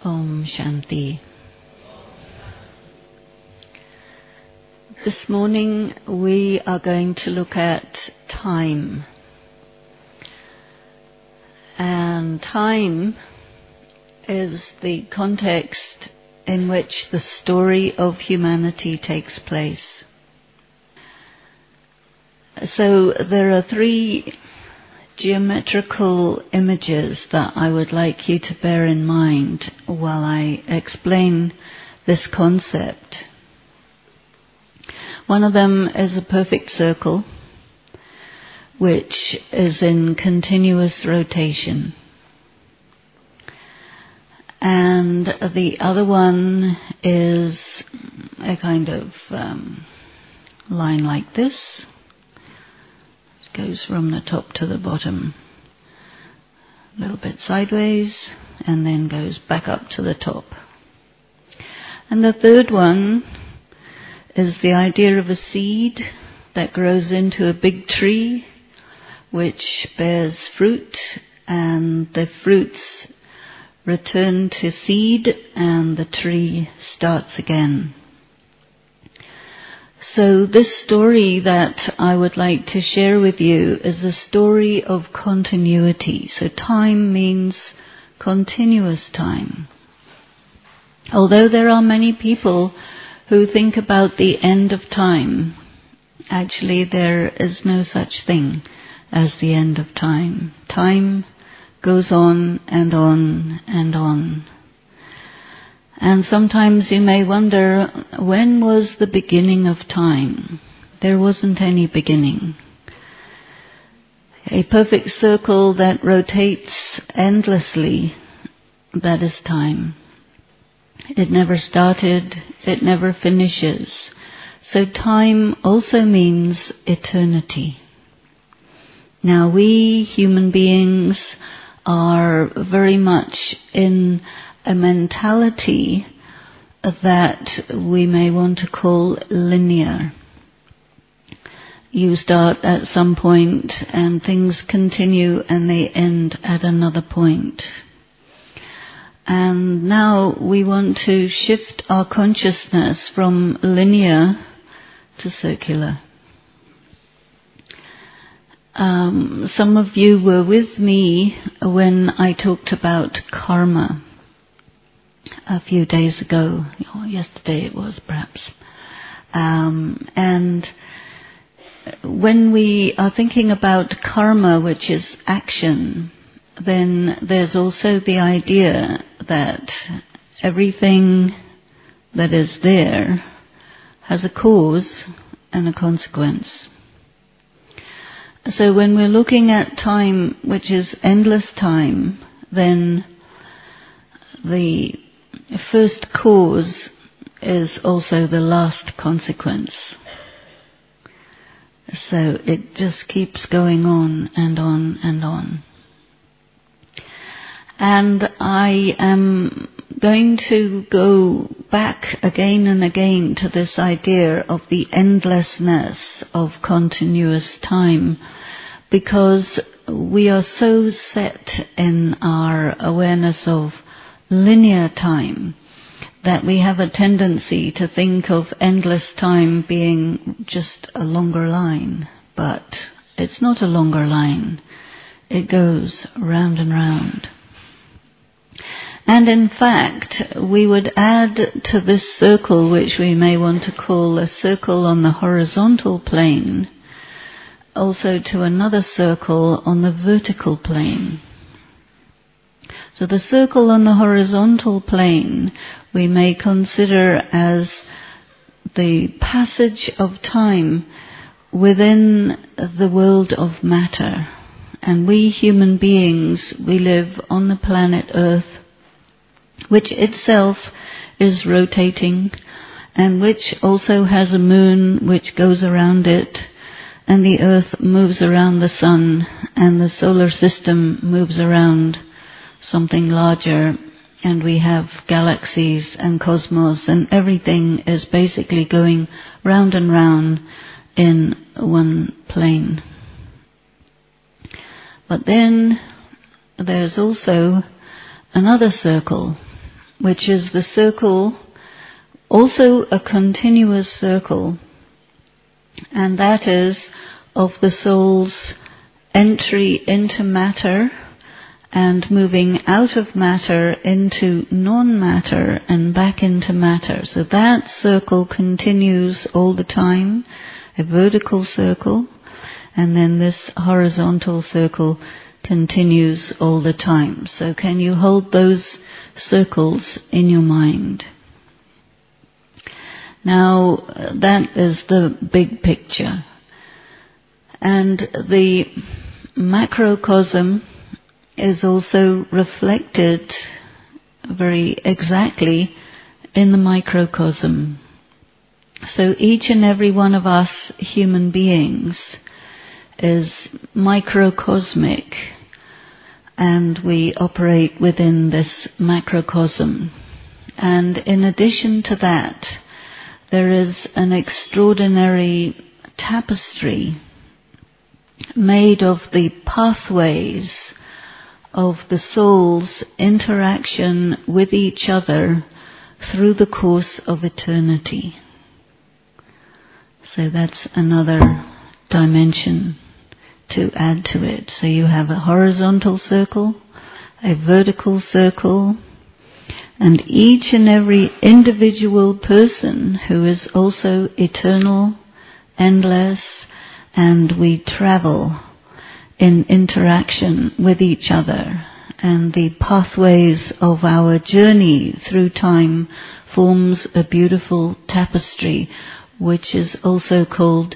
Om Shanti. This morning we are going to look at time. And time is the context in which the story of humanity takes place. So there are three geometrical images that I would like you to bear in mind while I explain this concept. One of them is a perfect circle, which is in continuous rotation. And the other one is a kind of line like this. Goes from the top to the bottom, a little bit sideways, and then goes back up to the top. And the third one is the idea of a seed that grows into a big tree, which bears fruit, and the fruits return to seed, and the tree starts again. So this story that I would like to share with you is a story of continuity. So time means continuous time. Although there are many people who think about the end of time, actually there is no such thing as the end of time. Time goes on and on and on. And sometimes you may wonder, when was the beginning of time? There wasn't any beginning. A perfect circle that rotates endlessly, that is time. It never started, it never finishes. So time also means eternity. Now we human beings are very much in a mentality that we may want to call linear. You start at some point and things continue and they end at another point. And now we want to shift our consciousness from linear to circular. Some of you were with me when I talked about karma a few days ago, or yesterday it was perhaps. And when we are thinking about karma, which is action, then there's also the idea that everything that is there has a cause and a consequence. So when we're looking at time, which is endless time, then the first cause is also the last consequence. So it just keeps going on and on and on. And I am going to go back again and again to this idea of the endlessness of continuous time, because we are so set in our awareness of linear time that we have a tendency to think of endless time being just a longer line. But it's not a longer line. It goes round and round. And in fact, we would add to this circle, which we may want to call a circle on the horizontal plane, also to another circle on the vertical plane. So the circle on the horizontal plane we may consider as the passage of time within the world of matter. And we human beings, we live on the planet Earth, which itself is rotating, and which also has a moon which goes around it, and the Earth moves around the sun, and the solar system moves around something larger, and we have galaxies and cosmos, and everything is basically going round and round in one plane. But then there's also another circle, which is the circle, also a continuous circle, and that is of the soul's entry into matter and moving out of matter into non-matter and back into matter. So that circle continues all the time, a vertical circle, and then this horizontal circle continues all the time. So can you hold those circles in your mind? Now, that is the big picture. And the macrocosm is also reflected very exactly in the microcosm. So each and every one of us human beings is microcosmic, and we operate within this macrocosm. And in addition to that, there is an extraordinary tapestry made of the pathways of the soul's interaction with each other through the course of eternity. So that's another dimension to add to it. So you have a horizontal circle, a vertical circle, and each and every individual person who is also eternal, endless, and we travel in interaction with each other. And the pathways of our journey through time forms a beautiful tapestry, which is also called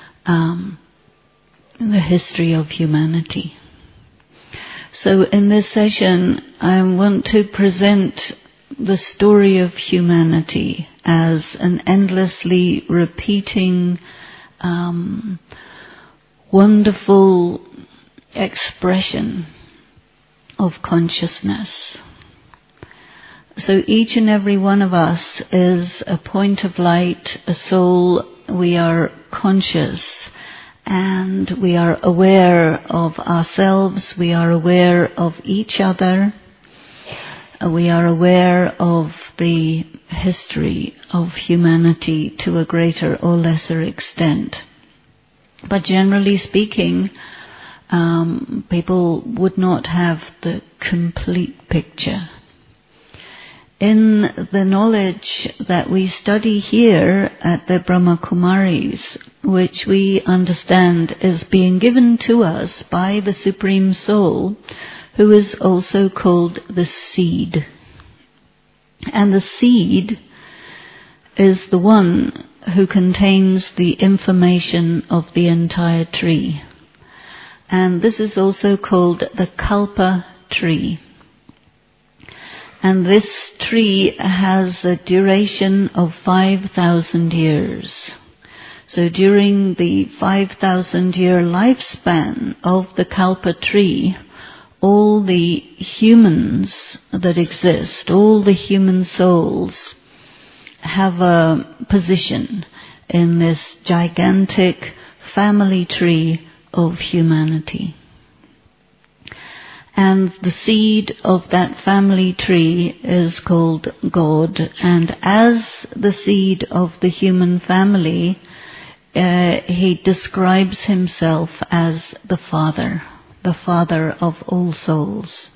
the history of humanity. So in this session, I want to present the story of humanity as an endlessly repeating, wonderful expression of consciousness. So each and every one of us is a point of light, a soul. We are conscious and we are aware of ourselves, we are aware of each other, we are aware of the history of humanity to a greater or lesser extent. But generally speaking, people would not have the complete picture. In the knowledge that we study here at the Brahma Kumaris, which we understand is being given to us by the Supreme Soul, who is also called the seed. And the seed is the one who contains the information of the entire tree. And this is also called the Kalpa tree. And this tree has a duration of 5,000 years. So during the 5,000-year lifespan of the Kalpa tree, all the humans that exist, all the human souls, have a position in this gigantic family tree of humanity. And the seed of that family tree is called God. And as the seed of the human family, he describes himself as the Father of all souls.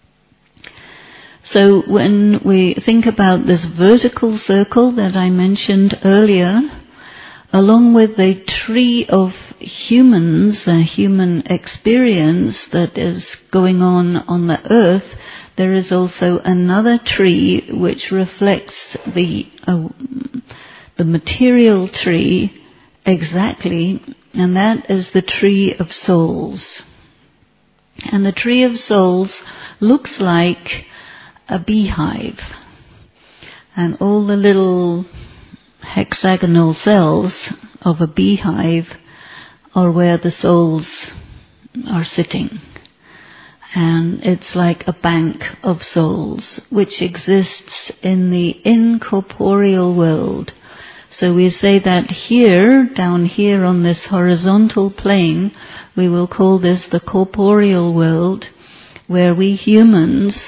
So when we think about this vertical circle that I mentioned earlier, along with the tree of humans, a human experience that is going on the earth, there is also another tree which reflects the material tree exactly, and that is the tree of souls. And the tree of souls looks like a beehive, and all the little hexagonal cells of a beehive are where the souls are sitting. And it's like a bank of souls which exists in the incorporeal world. So we say that here, down here on this horizontal plane, we will call this the corporeal world, where we humans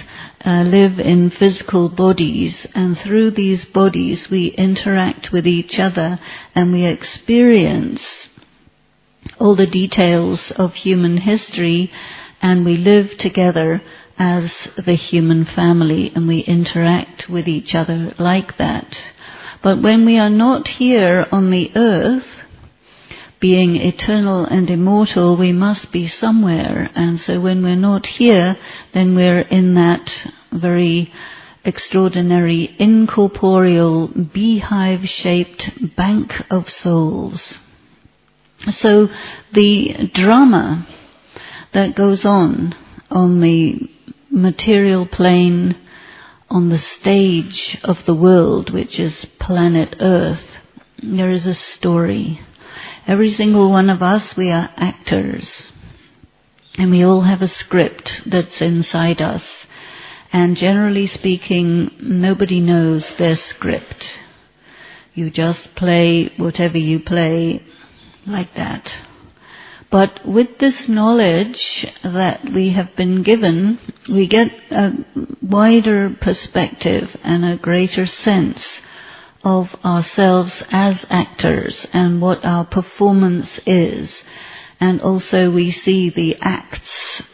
live in physical bodies, and through these bodies we interact with each other and we experience all the details of human history, and we live together as the human family and we interact with each other like that. But when we are not here on the earth, being eternal and immortal, we must be somewhere. And so when we're not here, then we're in that very extraordinary, incorporeal, beehive-shaped bank of souls. So the drama that goes on the material plane, on the stage of the world, which is planet Earth, there is a story. Every single one of us, we are actors. And we all have a script that's inside us. And generally speaking, nobody knows their script. You just play whatever you play like that. But with this knowledge that we have been given, we get a wider perspective and a greater sense of ourselves as actors and what our performance is. And also we see the acts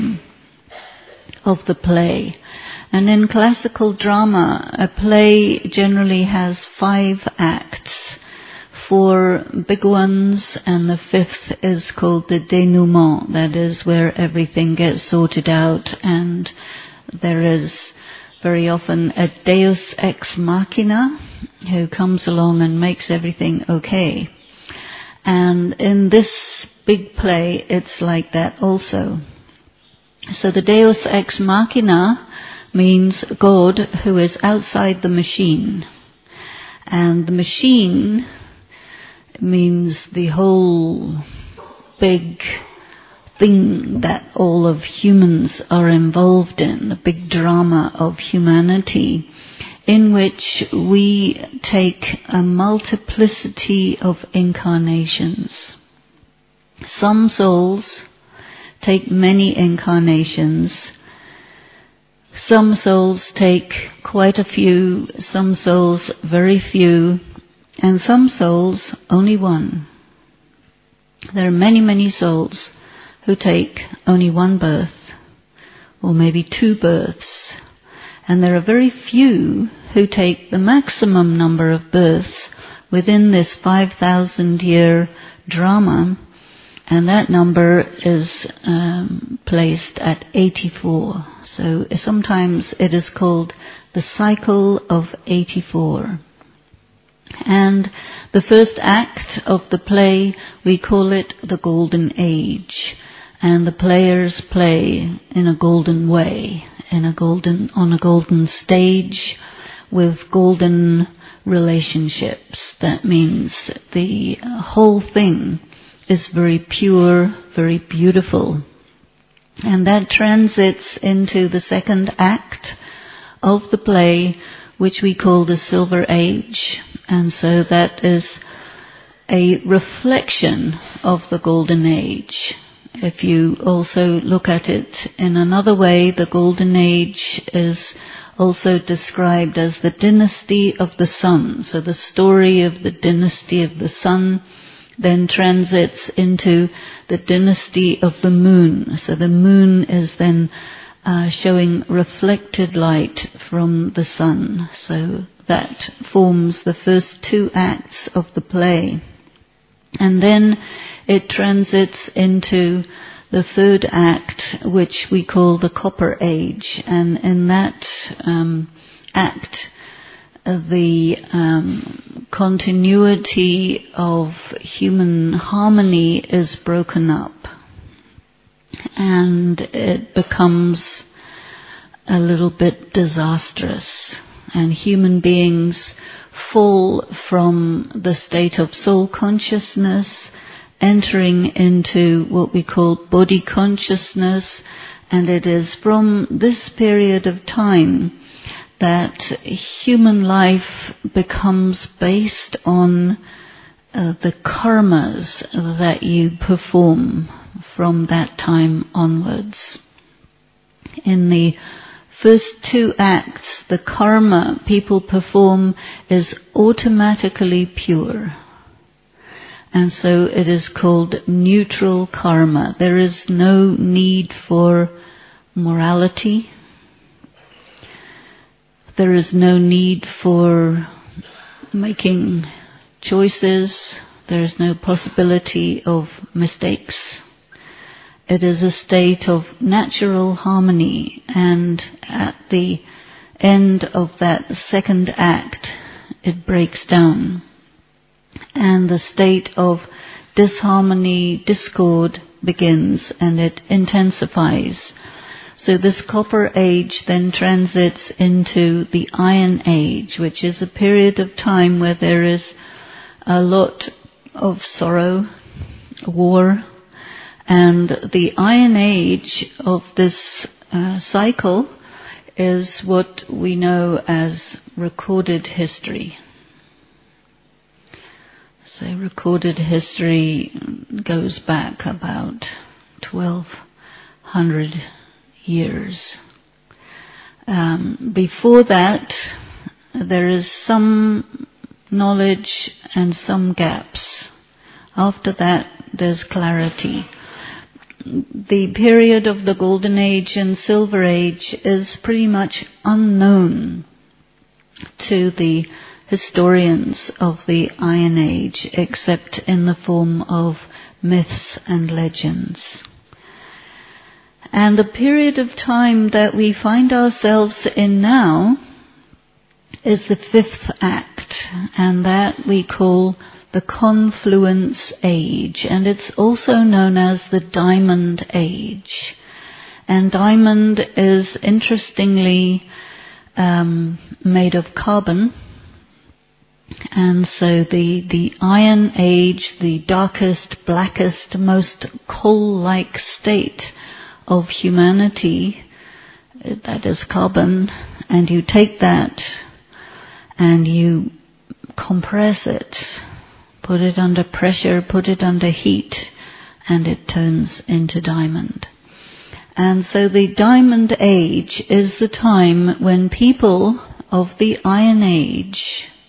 of the play. And in classical drama, a play generally has 5 acts, 4 big ones, and the 5th is called the dénouement. That is where everything gets sorted out, and there is very often a deus ex machina who comes along and makes everything okay. And in this big play, it's like that also. So the deus ex machina means God who is outside the machine. And the machine means the whole big thing that all of humans are involved in, the big drama of humanity, in which we take a multiplicity of incarnations. Some souls take many incarnations. Some souls take quite a few, some souls very few, and some souls only one. There are many, many souls who take only one birth, or maybe 2 births. And there are very few who take the maximum number of births within this 5,000-year drama, and that number is placed at 84. So sometimes it is called the cycle of 84. And the first act of the play, we call it the Golden Age. And the players play in a golden way, on a golden stage with golden relationships. That means the whole thing is very pure, very beautiful. And that transits into the second act of the play, which we call the Silver Age. And so that is a reflection of the Golden Age. If you also look at it in another way, the Golden Age is also described as the dynasty of the sun. So the story of the dynasty of the sun then transits into the dynasty of the moon. So the moon is then showing reflected light from the sun. So that forms the first 2 acts of the play. And then it transits into the third act, which we call the Copper Age. And in that act, the continuity of human harmony is broken up. And it becomes a little bit disastrous. And human beings fall from the state of soul consciousness, entering into what we call body consciousness, and it is from this period of time that human life becomes based on the karmas that you perform from that time onwards. In the first two acts, the karma people perform, is automatically pure. And so it is called neutral karma. There is no need for morality. There is no need for making choices. There is no possibility of mistakes. It is a state of natural harmony, and at the end of that second act, it breaks down. And the state of disharmony, discord begins, and it intensifies. So this copper age then transits into the iron age, which is a period of time where there is a lot of sorrow, war, and the iron age of this cycle is what we know as recorded history. So recorded history goes back about 1200 years. Before that, there is some knowledge and some gaps. After that, there's clarity. The period of the Golden Age and Silver Age is pretty much unknown to the historians of the Iron Age, except in the form of myths and legends. And the period of time that we find ourselves in now is the fifth act, and that we call the Confluence Age, and it's also known as the Diamond Age. And diamond is interestingly made of carbon, and so the Iron Age, the darkest, blackest, most coal-like state of humanity, that is carbon, and you take that and you compress it, put it under pressure, put it under heat, and it turns into diamond. And so the Diamond Age is the time when people of the Iron Age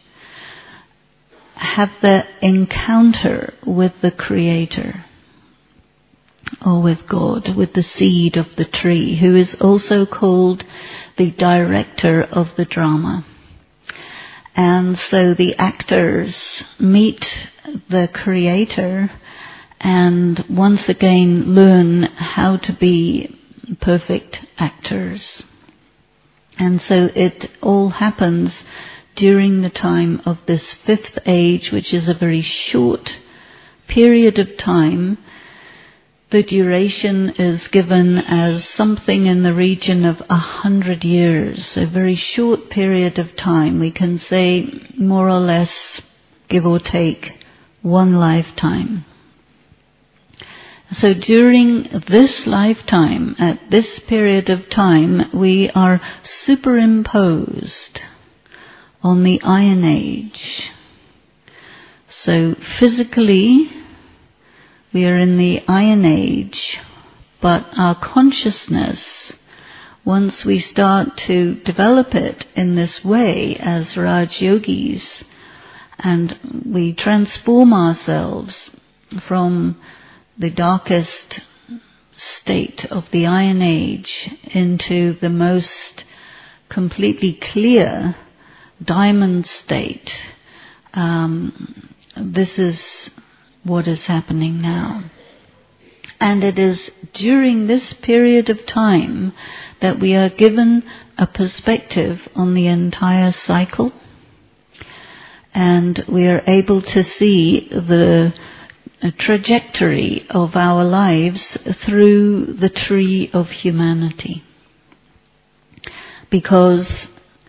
have their encounter with the Creator, or with God, with the seed of the tree, who is also called the director of the drama. And so the actors meet the Creator and once again learn how to be perfect actors. And so it all happens during the time of this fifth age, which is a very short period of time. The duration is given as something in the region of 100 years, a very short period of time. We can say more or less, give or take, one lifetime. So during this lifetime, at this period of time, we are superimposed on the Iron Age. So physically, we are in the Iron Age, but our consciousness, once we start to develop it in this way as Raj Yogis, and we transform ourselves from the darkest state of the Iron Age into the most completely clear diamond state, this is what is happening now. And it is during this period of time that we are given a perspective on the entire cycle, and we are able to see the trajectory of our lives through the tree of humanity. Because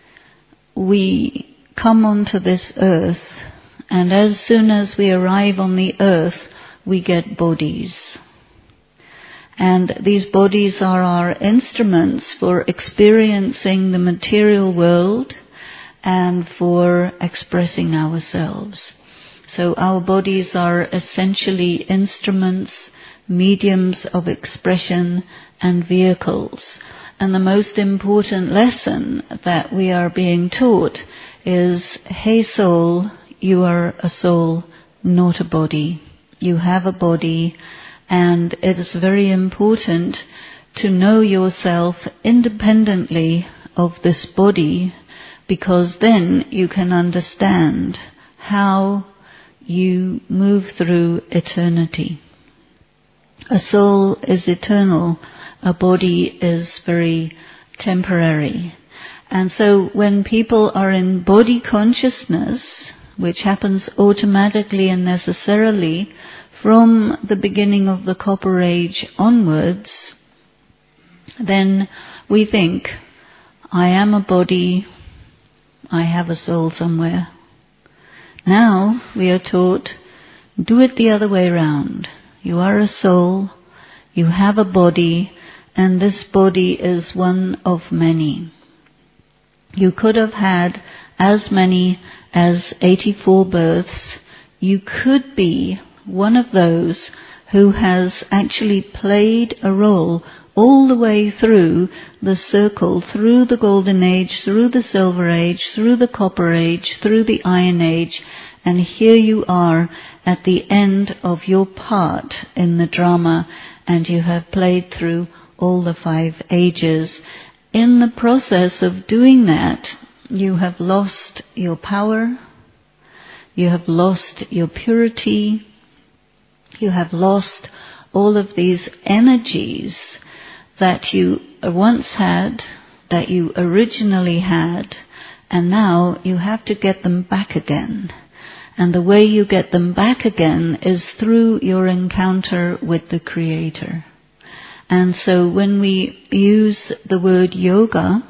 we come onto this earth, and as soon as we arrive on the earth, we get bodies. And these bodies are our instruments for experiencing the material world and for expressing ourselves. So our bodies are essentially instruments, mediums of expression and vehicles. and the most important lesson that we are being taught is, hey soul, you are a soul, not a body. You have a body, and it is very important to know yourself independently of this body, because then you can understand how you move through eternity. A soul is eternal, a body is very temporary. And so when people are in body consciousness, which happens automatically and necessarily from the beginning of the Copper Age onwards, then we think, I am a body, I have a soul somewhere. Now we are taught, do it the other way around. You are a soul, you have a body, and this body is one of many. You could have had as many as 84 births. You could be one of those who has actually played a role all the way through the circle, through the Golden Age, through the Silver Age, through the Copper Age, through the Iron Age, and here you are at the end of your part in the drama, and you have played through all the 5 ages. In the process of doing that, you have lost your power, you have lost your purity, you have lost all of these energies that you once had, that you originally had, and now you have to get them back again. And the way you get them back again is through your encounter with the Creator. And so when we use the word yoga,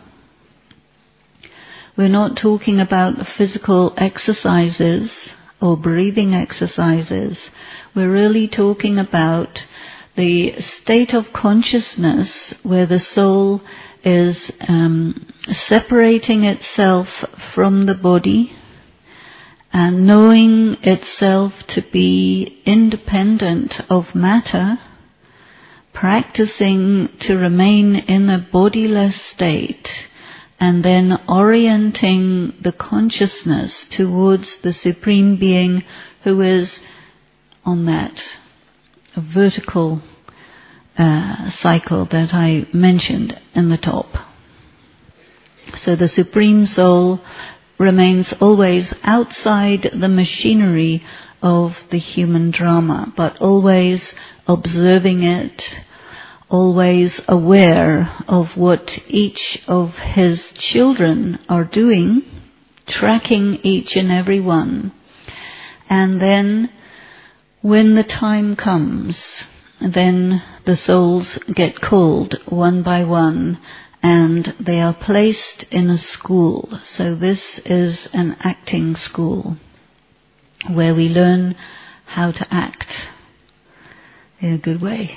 we're not talking about physical exercises or breathing exercises. We're really talking about the state of consciousness where the soul is separating itself from the body and knowing itself to be independent of matter, practicing to remain in a bodiless state, and then orienting the consciousness towards the Supreme Being who is on that vertical cycle that I mentioned in the top. So the Supreme Soul remains always outside the machinery of the human drama, but always observing it, always aware of what each of his children are doing, tracking each and every one. And then when the time comes, then the souls get called one by one and they are placed in a school. So this is an acting school where we learn how to act in a good way.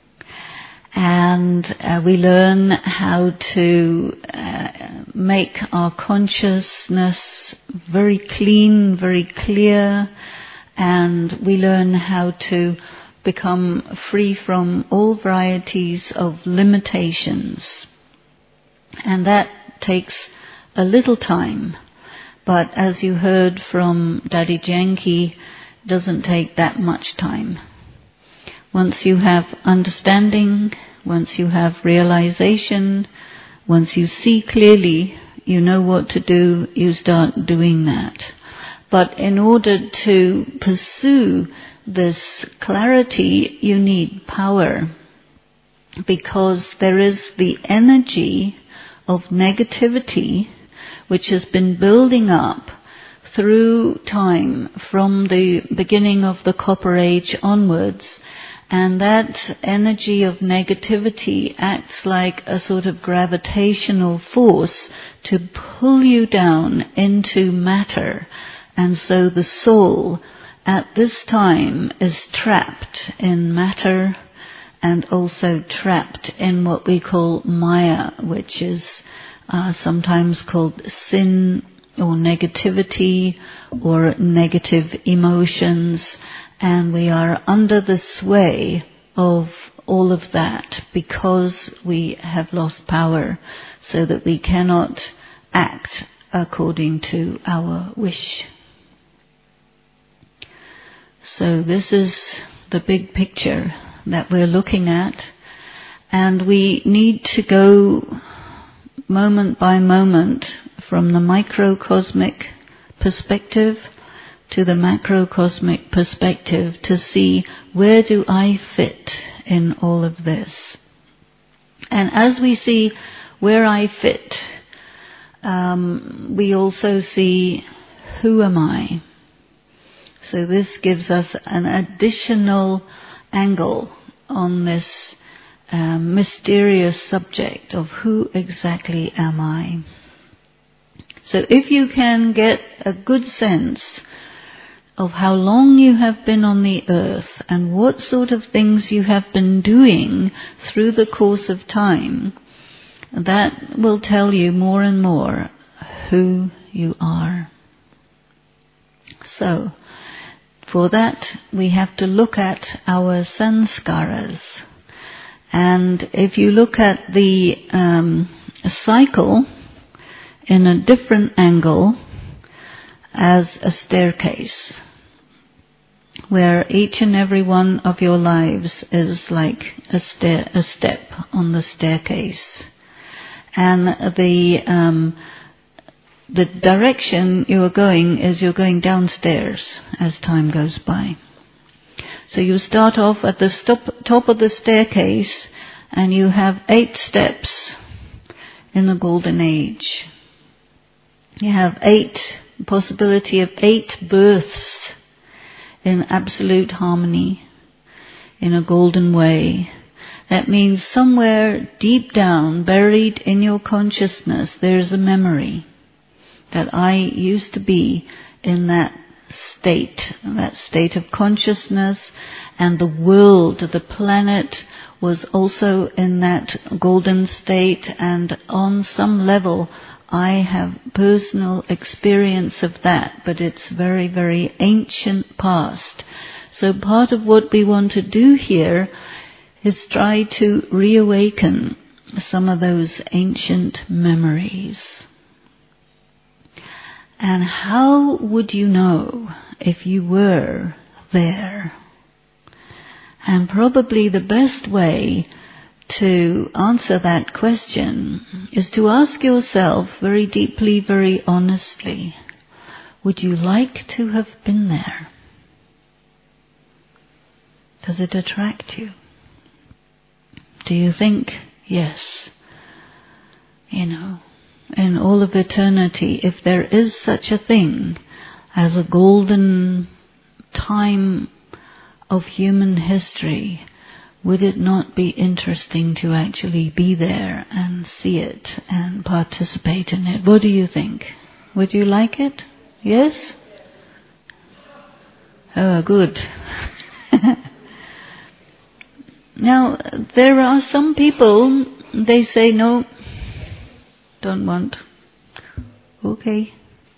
And we learn how to make our consciousness very clean, very clear, and we learn how to become free from all varieties of limitations. And that takes a little time, but as you heard from Daddy Janki, it doesn't take that much time. Once you have understanding, once you have realization, once you see clearly, you know what to do, you start doing that. But in order to pursue this clarity, you need power, because there is the energy of negativity which has been building up through time from the beginning of the Copper Age onwards, and that energy of negativity acts like a sort of gravitational force to pull you down into matter. And so the soul at this time is trapped in matter and also trapped in what we call Maya, which is sometimes called sin or negativity or negative emotions, and we are under the sway of all of that because we have lost power, so that we cannot act according to our wish. So this is the big picture that we're looking at, and we need to go moment by moment from the microcosmic perspective to the macrocosmic perspective to see where do I fit in all of this. And as we see where I fit, we also see who am I. So this gives us an additional angle on this mysterious subject of who exactly am I. So if you can get a good sense of how long you have been on the earth and what sort of things you have been doing through the course of time, that will tell you more and more who you are. So, for that we have to look at our sanskaras. And if you look at the cycle in a different angle as a staircase, where each and every one of your lives is like a step on the staircase, and the direction you are going is you're going downstairs as time goes by. So you start off at the top of the staircase, and you have 8 steps in the golden age. You have possibility of 8 births in absolute harmony, in a golden way. That means somewhere deep down, buried in your consciousness, there's a memory that I used to be in that state of consciousness, and the world, the planet, was also in that golden state, and on some level I have personal experience of that, but it's very, very ancient past. So part of what we want to do here is try to reawaken some of those ancient memories. And how would you know if you were there? And probably the best way to answer that question is to ask yourself very deeply, very honestly, would you like to have been there? Does it attract you? Do you think, yes, in all of eternity, if there is such a thing as a golden time of human history, would it not be interesting to actually be there and see it and participate in it? What do you think? Would you like it? Yes? Oh, good. Now, there are some people, they say, no, don't want. Okay.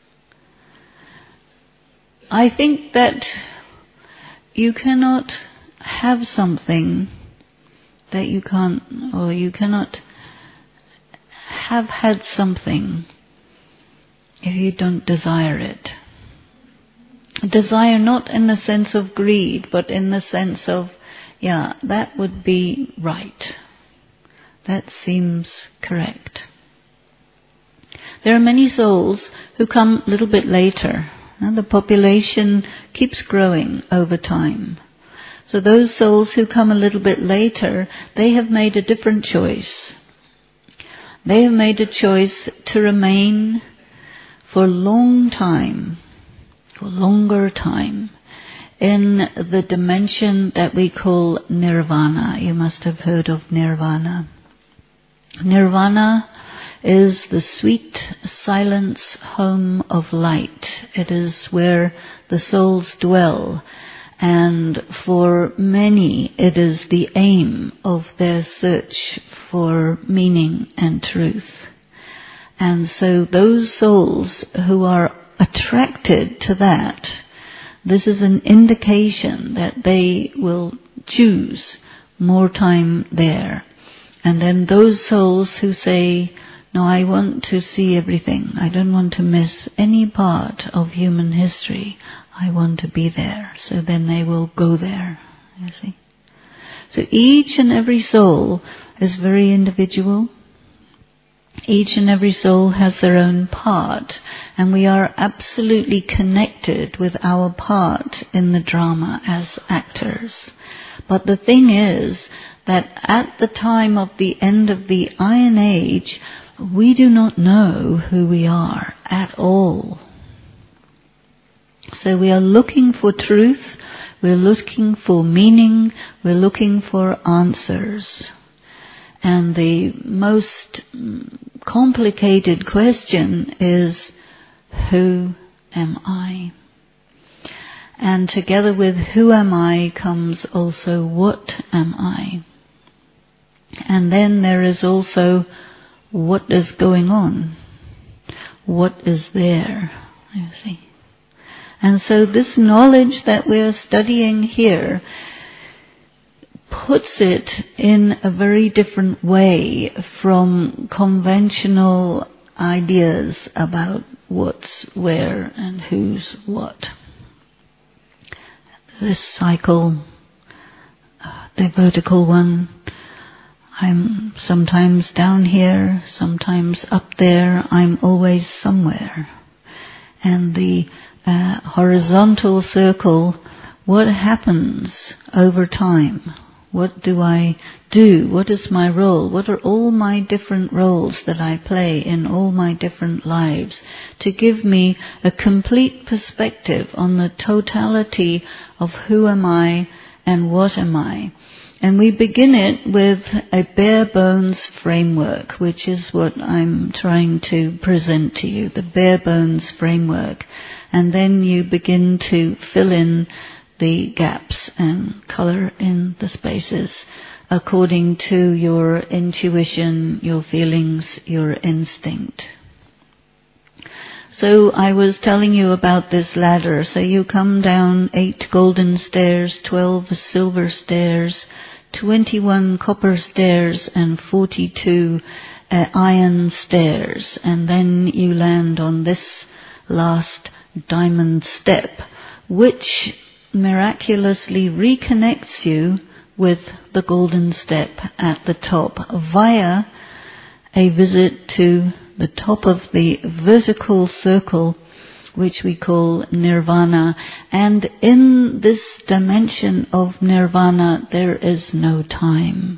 I think that you cannot have something that you can't, or you cannot have had something if you don't desire it. Desire not in the sense of greed, but in the sense of, yeah, that would be right. That seems correct. There are many souls who come a little bit later, and the population keeps growing over time. So those souls who come a little bit later, they have made a different choice. They have made a choice to remain for a long time, for longer time, in the dimension that we call nirvana. You must have heard of nirvana. Nirvana is the sweet silence home of light. It is where the souls dwell, and for many it is the aim of their search for meaning and truth. And so those souls who are attracted to that, this is an indication that they will choose more time there. And then those souls who say, no, I want to see everything. I don't want to miss any part of human history. I want to be there. So then they will go there, you see. So each and every soul is very individual. Each and every soul has their own part, and we are absolutely connected with our part in the drama as actors. But the thing is that at the time of the end of the Iron Age, we do not know who we are at all. So we are looking for truth, we're looking for meaning, we're looking for answers. And the most complicated question is, who am I? And together with who am I comes also what am I? And then there is also what is going on? What is there? You see. And so this knowledge that we are studying here puts it in a very different way from conventional ideas about what's where and who's what. This cycle, the vertical one, I'm sometimes down here, sometimes up there, I'm always somewhere. And the horizontal circle, what happens over time? What do I do? What is my role? What are all my different roles that I play in all my different lives to give me a complete perspective on the totality of who am I and what am I? And we begin it with a bare bones framework, which is what I'm trying to present to you, the bare bones framework. And then you begin to fill in the gaps and color in the spaces according to your intuition, your feelings, your instinct. So I was telling you about this ladder. So you come down 8 golden stairs, 12 silver stairs, 21 copper stairs, and 42 iron stairs. And then you land on this last diamond step, which miraculously reconnects you with the golden step at the top via a visit to the top of the vertical circle, which we call nirvana. And in this dimension of nirvana, there is no time.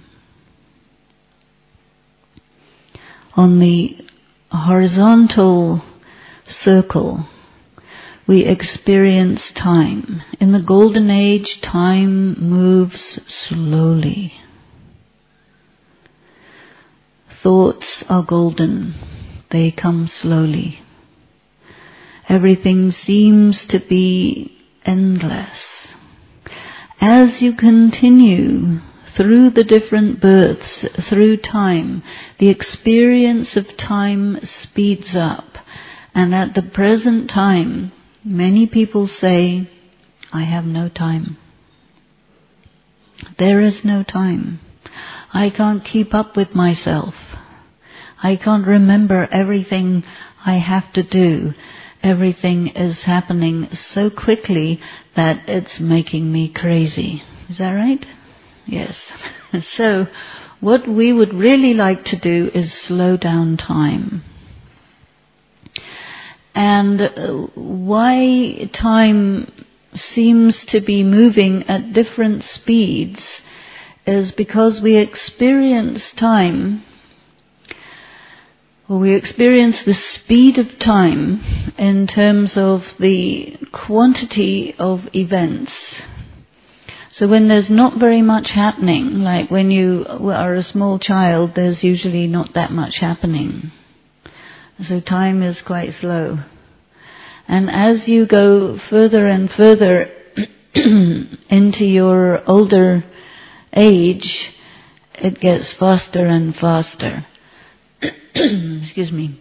On the horizontal circle, we experience time. In the golden age, time moves slowly. Thoughts are golden. They come slowly. Everything seems to be endless. As you continue through the different births, through time, the experience of time speeds up. And at the present time, many people say, I have no time. There is no time. I can't keep up with myself. I can't remember everything I have to do. Everything is happening so quickly that it's making me crazy. Is that right? Yes. So what we would really like to do is slow down time. And why time seems to be moving at different speeds is because we experience time, or we experience the speed of time in terms of the quantity of events. So when there's not very much happening, like when you are a small child, there's usually not that much happening. So time is quite slow. And as you go further and further into your older age, it gets faster and faster. Excuse me.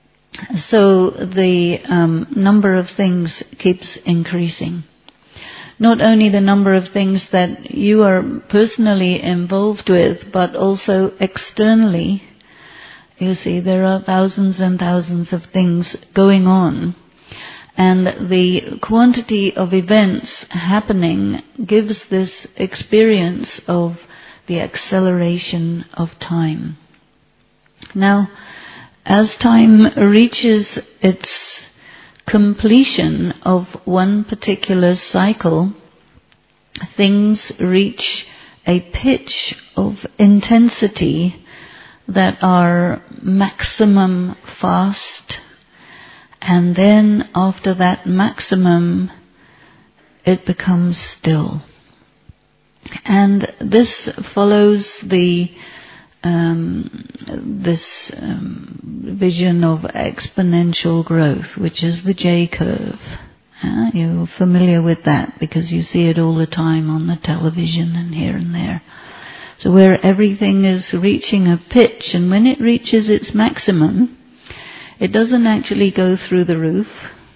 So the number of things keeps increasing. not only the number of things that you are personally involved with, but also externally. You see, there are thousands and thousands of things going on. And the quantity of events happening gives this experience of the acceleration of time. Now, as time reaches its completion of one particular cycle, things reach a pitch of intensity that are maximum fast, and then after that maximum it becomes still. And this follows the vision of exponential growth, which is the J curve. You're familiar with that because you see it all the time on the television and here and there. So where everything is reaching a pitch, and when it reaches its maximum, it doesn't actually go through the roof.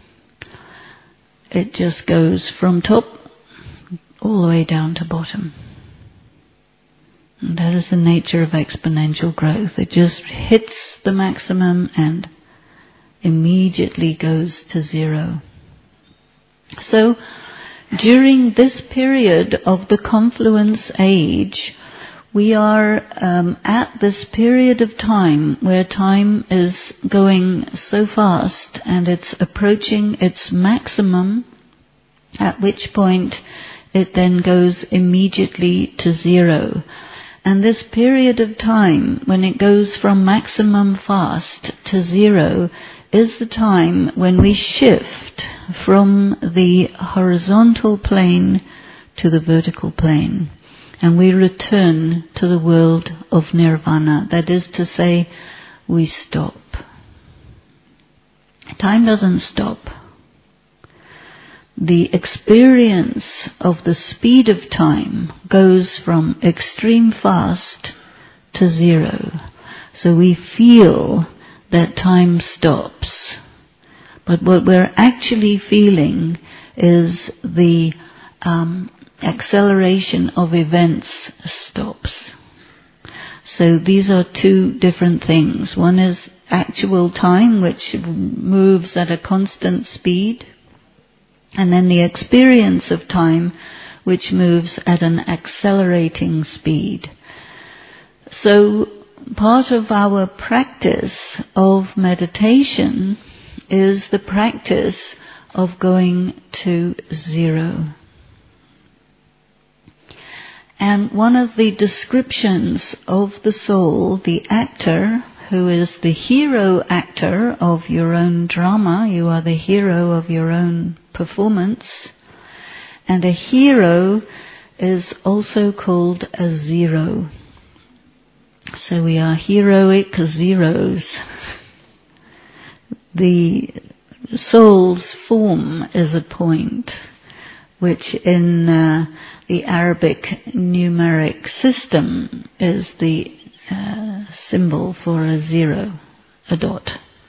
It just goes from top all the way down to bottom. And that is the nature of exponential growth. It just hits the maximum and immediately goes to zero. So, during this period of the confluence age, we are at this period of time where time is going so fast and it's approaching its maximum, at which point it then goes immediately to zero. And this period of time, when it goes from maximum fast to zero, is the time when we shift from the horizontal plane to the vertical plane. And we return to the world of nirvana. That is to say, we stop. Time doesn't stop. The experience of the speed of time goes from extreme fast to zero. So we feel that time stops. But what we're actually feeling is the acceleration of events stops. So these are two different things. One is actual time, which moves at a constant speed, and then the experience of time, which moves at an accelerating speed. So part of our practice of meditation is the practice of going to zero. And one of the descriptions of the soul, the actor, who is the hero actor of your own drama, you are the hero of your own performance, and a hero is also called a zero. So we are heroic zeros. The soul's form is a point, which in the Arabic numeric system is the symbol for a zero, a dot.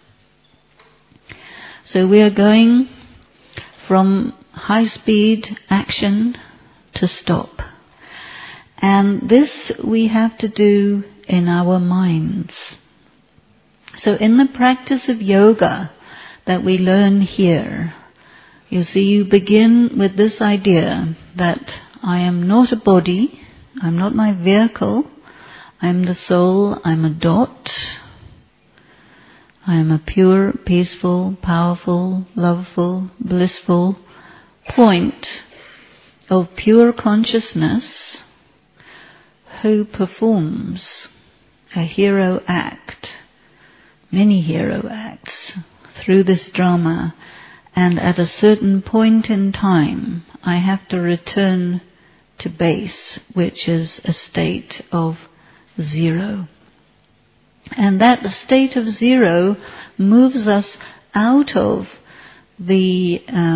So we are going from high-speed action to stop. And this we have to do in our minds. So in the practice of yoga that we learn here, you see, you begin with this idea that I am not a body, I'm not my vehicle, I'm the soul, I'm a dot, I am a pure, peaceful, powerful, loveful, blissful point of pure consciousness who performs a hero act, many hero acts through this drama, and at a certain point in time I have to return to base, which is a state of zero. And that state of zero moves us out of the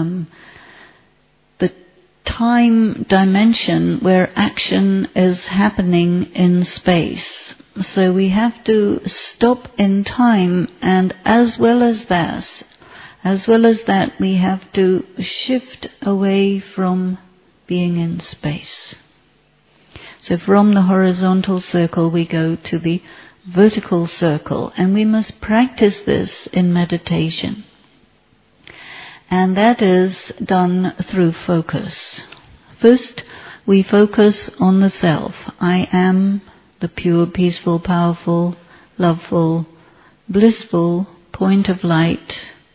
time dimension where action is happening in space. So we have to stop in time, and as well as that, we have to shift away from being in space. So from the horizontal circle we go to the vertical circle, and we must practice this in meditation. And that is done through focus. First, we focus on the self. I am the pure, peaceful, powerful, loveful, blissful point of light,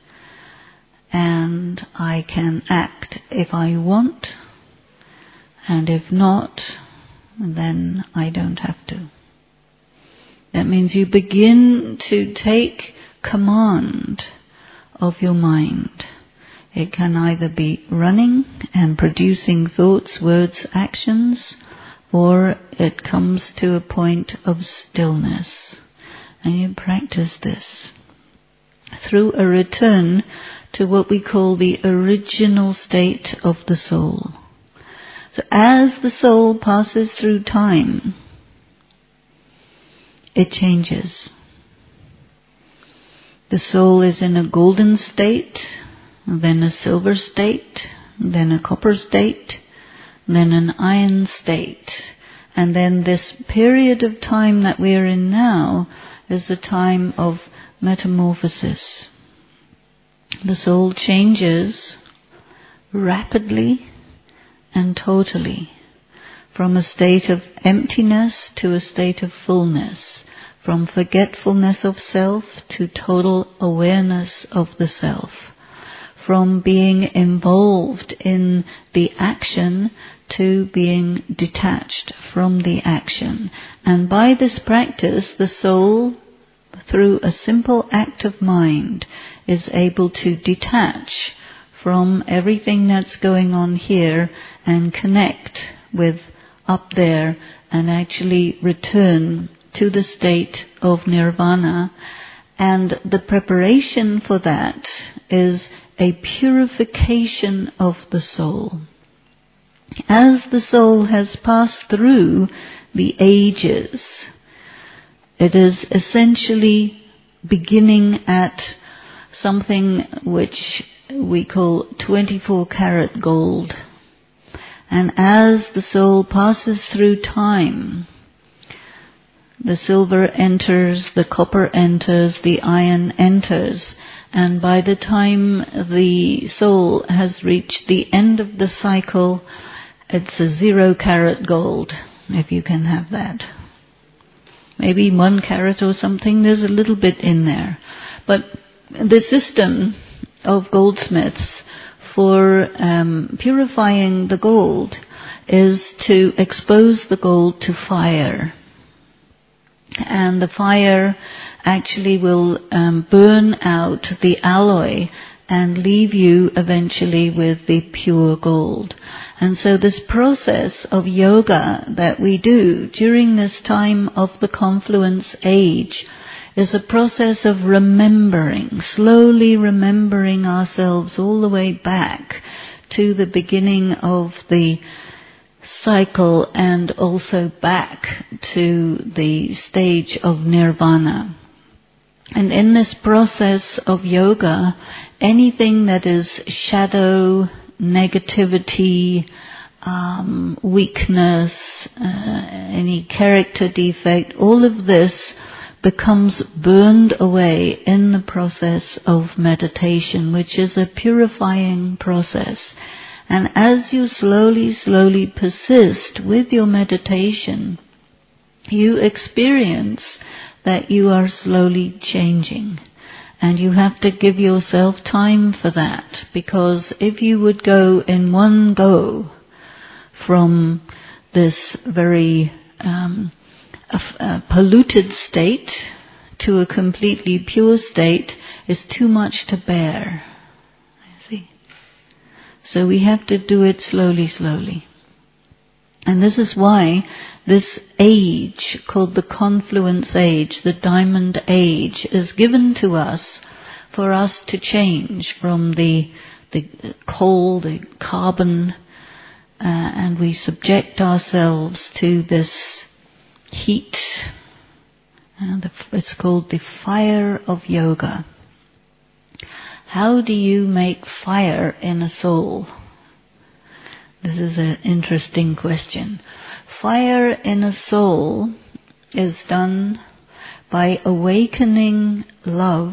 and I can act if I want, and if not, then I don't have to. That means you begin to take command of your mind. It can either be running and producing thoughts, words, actions, or it comes to a point of stillness. And you practice this through a return to what we call the original state of the soul. So as the soul passes through time, it changes. The soul is in a golden state, then a silver state, then a copper state, then an iron state. And then this period of time that we are in now is the time of metamorphosis. The soul changes rapidly and totally from a state of emptiness to a state of fullness, from forgetfulness of self to total awareness of the self, from being involved in the action to being detached from the action. And by this practice, the soul, through a simple act of mind, is able to detach from everything that's going on here and connect with up there and actually return to the state of nirvana. And the preparation for that is a purification of the soul. As the soul has passed through the ages, it is essentially beginning at something which we call 24 karat gold. And as the soul passes through time, the silver enters, the copper enters, the iron enters, and by the time the soul has reached the end of the cycle, it's a 0 karat gold, if you can have that. Maybe 1 karat or something, there's a little bit in there. But the system of goldsmiths for purifying the gold is to expose the gold to fire. And the fire actually will burn out the alloy and leave you eventually with the pure gold. And so this process of yoga that we do during this time of the confluence age is a process of remembering, slowly remembering ourselves all the way back to the beginning of the cycle and also back to the stage of nirvana. And in this process of yoga, anything that is shadow, negativity, weakness, any character defect, all of this becomes burned away in the process of meditation, which is a purifying process. And as you slowly persist with your meditation, you experience that you are slowly changing. And you have to give yourself time for that, because if you would go in one go from this very polluted state to a completely pure state, is too much to bear. So we have to do it slowly. And this is why this age, called the confluence age, the diamond age, is given to us for us to change from the coal, the carbon, and we subject ourselves to this heat. It's called the fire of yoga. How do you make fire in a soul? This is an interesting question. Fire in a soul is done by awakening love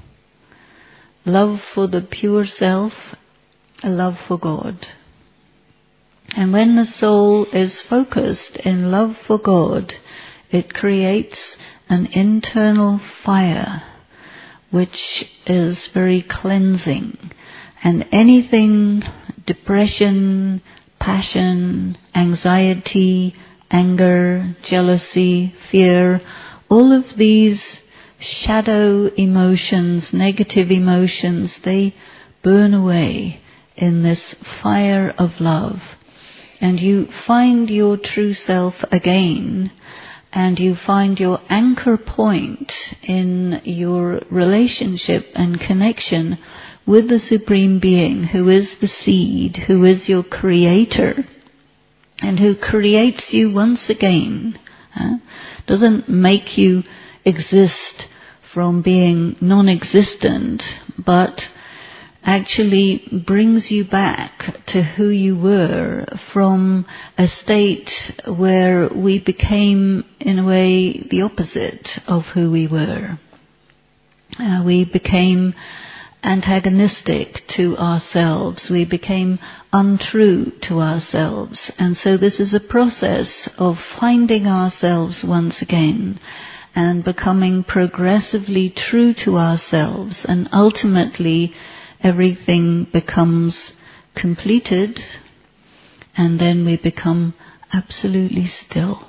for the pure self, a love for God. And when the soul is focused in love for God, it creates an internal fire which is very cleansing. And anything, depression, passion, anxiety, anger, jealousy, fear, all of these shadow emotions, negative emotions, they burn away in this fire of love. And you find your true self again, and you find your anchor point in your relationship and connection with the Supreme Being, who is the seed, who is your creator, and who creates you once again. Doesn't make you exist from being non-existent, but actually brings you back to who you were from a state where we became, in a way, the opposite of who we were. We became antagonistic to ourselves. We became untrue to ourselves. And so this is a process of finding ourselves once again and becoming progressively true to ourselves, and ultimately everything becomes completed, and then we become absolutely still.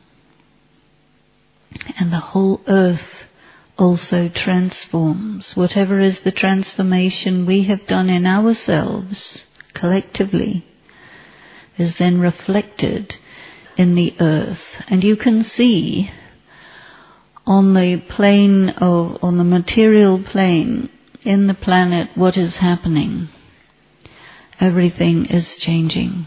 And the whole earth also transforms. Whatever is the transformation we have done in ourselves collectively is then reflected in the earth. And you can see on the material plane in the planet what is happening. Everything is changing.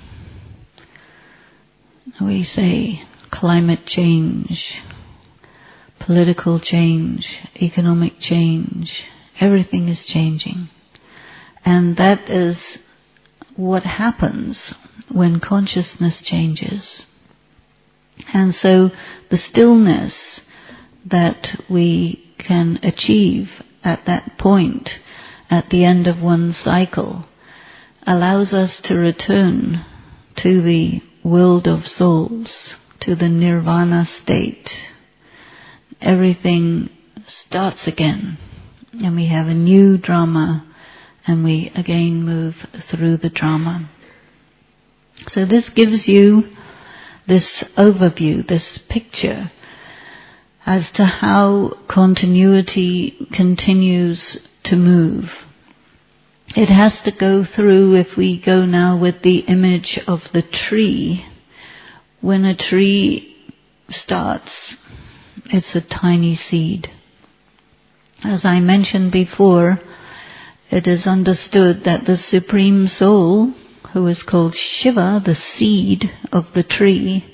We say climate change, political change, economic change, everything is changing. And that is what happens when consciousness changes. And so the stillness that we can achieve at that point, at the end of one cycle, allows us to return to the world of souls, to the nirvana state. Everything starts again, and we have a new drama, and we again move through the drama. So this gives you this overview, this picture, as to how continuity continues to move. It has to go through, if we go now with the image of the tree, when a tree starts, it's a tiny seed. As I mentioned before, it is understood that the Supreme Soul, who is called Shiva, the seed of the tree,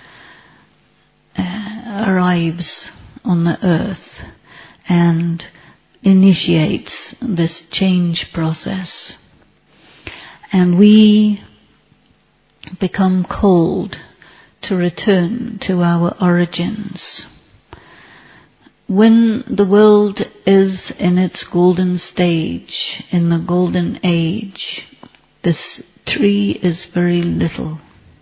arrives on the earth and initiates this change process. And we become called to return to our origins. When the world is in its golden stage, in the golden age, this tree is very little.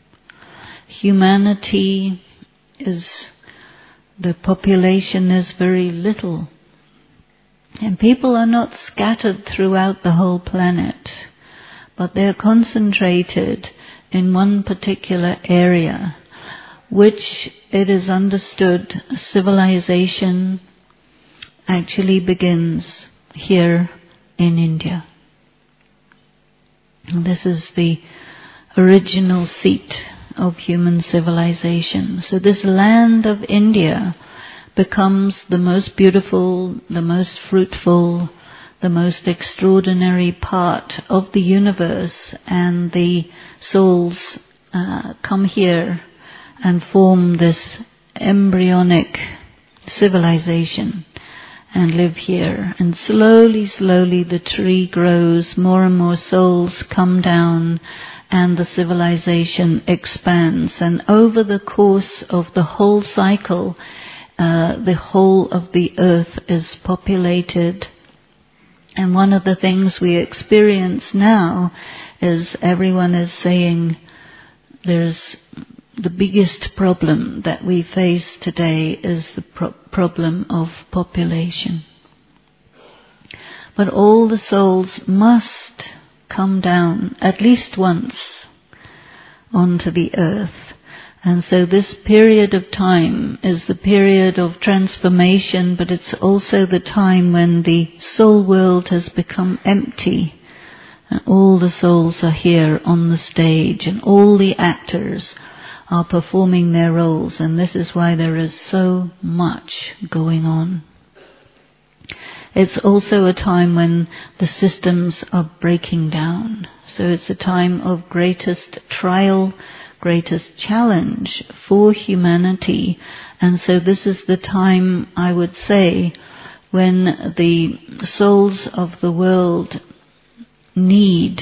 Humanity is, the population is very little. And people are not scattered throughout the whole planet, but they're concentrated in one particular area, which it is understood civilization actually begins here in India. And this is the original seat of human civilization. So this land of India becomes the most beautiful, the most fruitful, the most extraordinary part of the universe, and the souls come here and form this embryonic civilization. and live here. And slowly, slowly the tree grows, more and more souls come down, and the civilization expands. And over the course of the whole cycle, the whole of the earth is populated. And one of the things we experience now is everyone is saying there's the biggest problem that we face today is the problem of population. But all the souls must come down at least once onto the earth. And so this period of time is the period of transformation, but it's also the time when the soul world has become empty. And all the souls are here on the stage, and all the actors are performing their roles, and this is why there is so much going on. It's also a time when the systems are breaking down. So it's a time of greatest trial, greatest challenge for humanity. And so this is the time, I would say, when the souls of the world need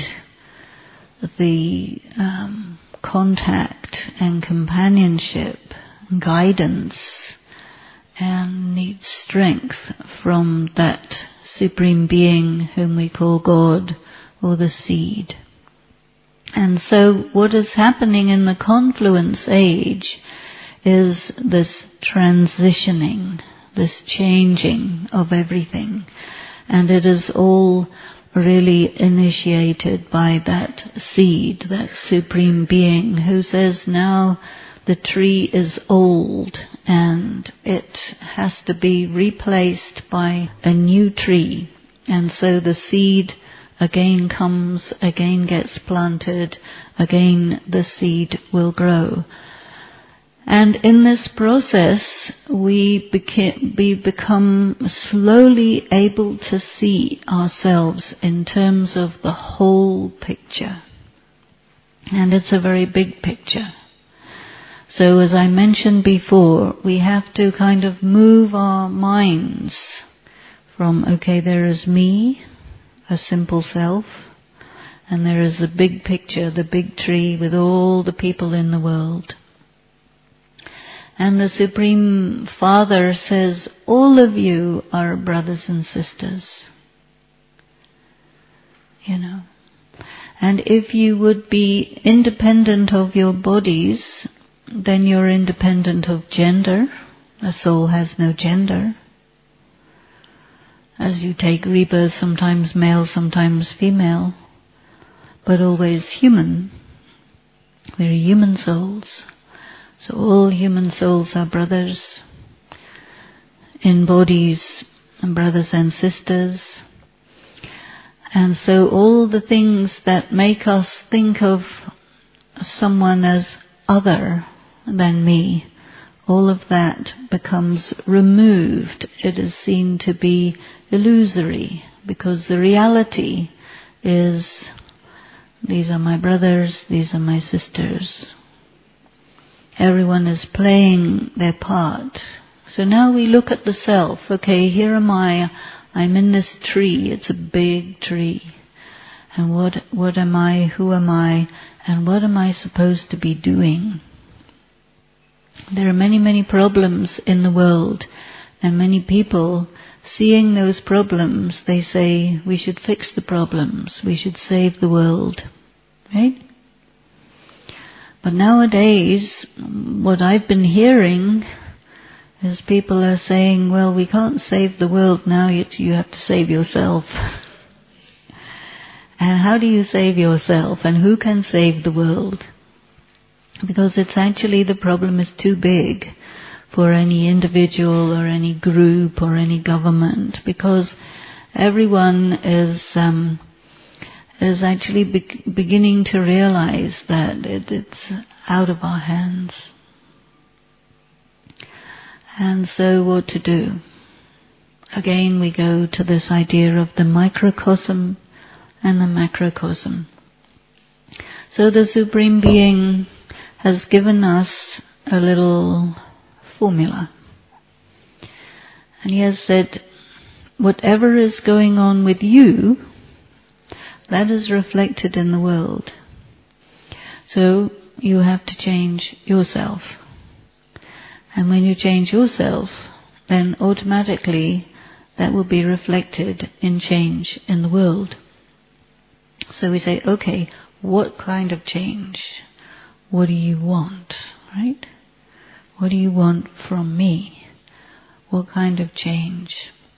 the contact and companionship, guidance, and need strength from that Supreme Being whom we call God or the seed. And so what is happening in the confluence age is this transitioning, this changing of everything. And it is all really initiated by that seed, that Supreme Being who says now the tree is old and it has to be replaced by a new tree. And so the seed again comes, again gets planted, again the seed will grow. And in this process, we become slowly able to see ourselves in terms of the whole picture. And it's a very big picture. So as I mentioned before, we have to kind of move our minds from, okay, there is me, a simple self, and there is the big picture, the big tree with all the people in the world. And the Supreme Father says, all of you are brothers and sisters. You know. And if you would be independent of your bodies, then you're independent of gender. A soul has no gender. As you take rebirth, sometimes male, sometimes female, but always human. We're human souls. So all human souls are brothers in bodies, and brothers and sisters. And so all the things that make us think of someone as other than me, all of that becomes removed. It is seen to be illusory, because the reality is, these are my brothers, these are my sisters. Everyone is playing their part. So now we look at the self. Okay, here am I. I'm in this tree. It's a big tree. And what am I? Who am I? And what am I supposed to be doing? There are many, many problems in the world. And many people, seeing those problems, they say, we should fix the problems. We should save the world. Right? But nowadays, what I've been hearing is people are saying, well, we can't save the world now, you have to save yourself. And how do you save yourself? And who can save the world? Because it's actually, the problem is too big for any individual or any group or any government, because everyone is actually beginning to realize that it's out of our hands. And so what to do? Again, we go to this idea of the microcosm and the macrocosm. So the Supreme Being has given us a little formula. And he has said, whatever is going on with you, that is reflected in the world. So you have to change yourself. And when you change yourself, then automatically that will be reflected in change in the world. So we say, okay, what kind of change? What do you want, right? What do you want from me? What kind of change?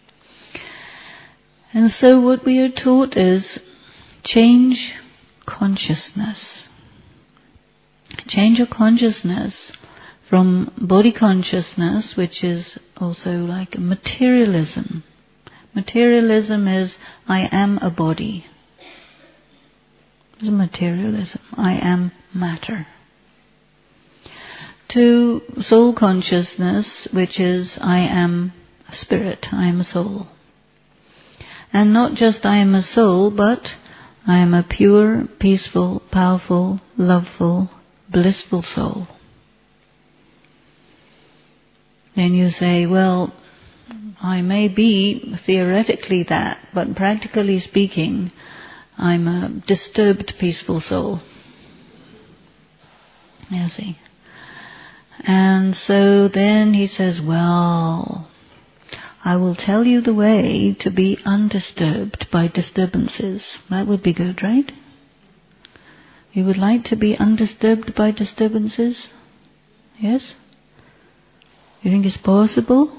And so what we are taught is change consciousness. Change your consciousness from body consciousness, which is also like materialism. Materialism is, I am a body. It's materialism. I am matter. To soul consciousness, which is, I am a spirit, I am a soul. And not just I am a soul, but I am a pure, peaceful, powerful, loveful, blissful soul. Then you say, well, I may be theoretically that, but practically speaking, I'm a disturbed, peaceful soul. You see. And so then he says, well, I will tell you the way to be undisturbed by disturbances. That would be good, right? You would like to be undisturbed by disturbances? Yes? You think it's possible?